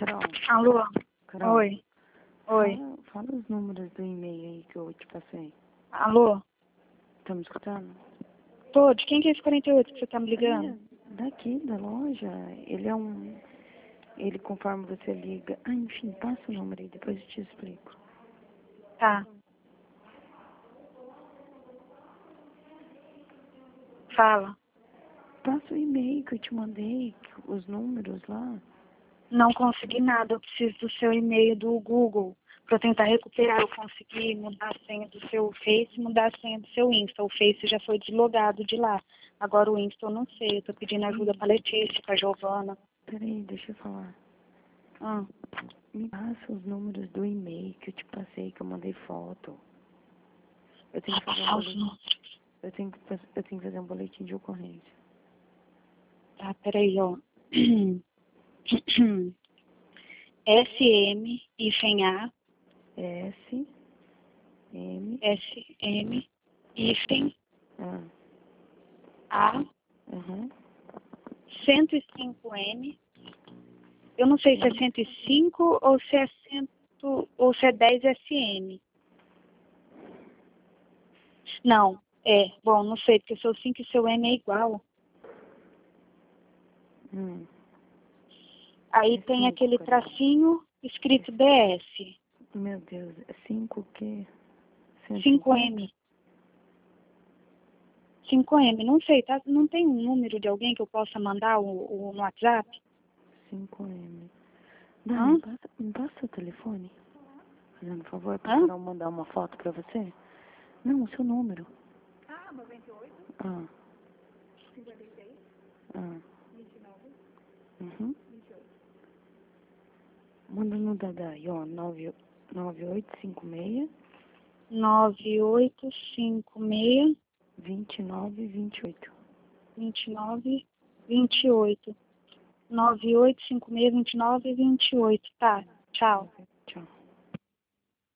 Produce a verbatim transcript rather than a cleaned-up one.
Carol. Alô? Carol. Oi. Oi. Fala, fala os números do e-mail aí que eu te passei. Alô? Tá me escutando? Tô, de quem que é esse quarenta e oito que você tá me ligando? É, daqui, da loja. Ele é um... Ele, conforme você liga... Ah, enfim, passa o número aí, depois eu te explico. Tá. Fala. Passa o e-mail que eu te mandei, que- os números lá. Não consegui nada, eu preciso do seu e-mail do Google. Pra eu tentar recuperar, eu consegui mudar a senha do seu Face e mudar a senha do seu Insta. O Face já foi deslogado de lá. Agora o Insta eu não sei, eu tô pedindo ajuda pra Letícia, pra Giovana. Peraí, deixa eu falar. Hum. Me passa os números do e-mail que eu te passei, que eu mandei foto. Eu tenho que fazer um Passar os boletim. números. Eu tenho que, faz- eu tenho que fazer um boletim de ocorrência. Tá, peraí, ó. S M, hífen A, S, M, S M, hífen A, A, aham. cento e cinco M. Eu não sei se é cento e cinco ou se é cem ou se é dez S M. Não, é. Bom, não sei, porque seu cinco e seu M é igual. Hum. Aí É tem cinco, aquele Carol. tracinho escrito D S. Meu Deus, é cinco o quê? cinco M. cinco M, não sei, tá? Não tem um número de alguém que eu possa mandar o, o no WhatsApp? cinco M. Dani, Hã? me passa, me passa o telefone. Fazendo um favor, pra Hã? Carol mandar uma foto pra você. Não, o seu número. Ah. Ah. Uhum. Manda no Dada aí, ó, nove oito cinco seis, nove oito cinco seis, dois nove dois oito. dois nove dois oito. nove oito cinco seis, dois nove dois oito. Tá, tchau. Tchau.